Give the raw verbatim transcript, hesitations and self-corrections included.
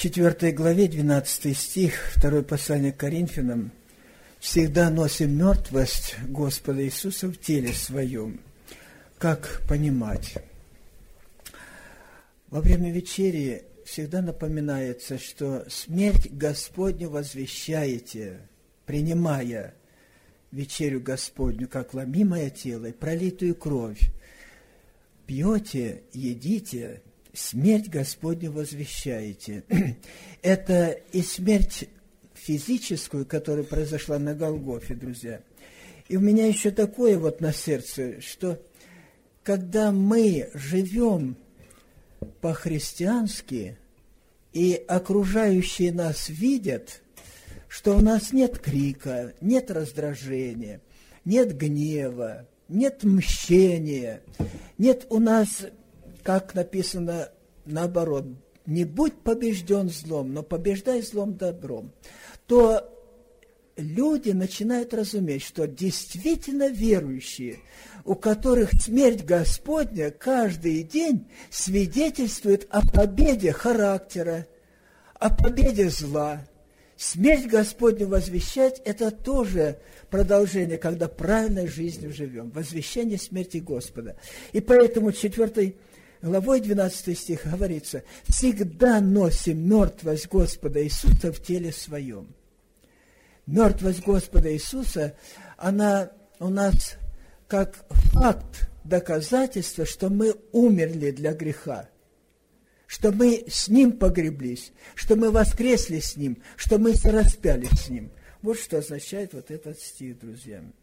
четвёртой главе, двенадцатый стих, второе послание к Коринфянам. «Всегда носим мертвость Господа Иисуса в теле своем». Как понимать? Во время вечери всегда напоминается, что смерть Господню возвещаете, принимая вечерю Господню, как ломимое тело и пролитую кровь. Пьете, едите, смерть Господню возвещаете. Это и смерть физическую, которая произошла на Голгофе, друзья. И у меня еще такое вот на сердце, что когда мы живем по-христиански, и окружающие нас видят, что у нас нет крика, нет раздражения, нет гнева, нет мщения, нет у нас, как написано, наоборот, не будь побежден злом, но побеждай злом добром, то люди начинают разуметь, что действительно верующие, у которых смерть Господня каждый день свидетельствует о победе характера, о победе зла. Смерть Господню возвещать – это тоже продолжение, когда правильной жизнью живем, возвещение смерти Господа. И поэтому четвёртой главой двенадцатый стих говорится: «Всегда носим мертвость Господа Иисуса в теле своем». Мертвость Господа Иисуса, она у нас как факт, доказательство, что мы умерли для греха, что мы с Ним погреблись, что мы воскресли с Ним, что мы распялись с Ним. Вот что означает вот этот стих, друзья.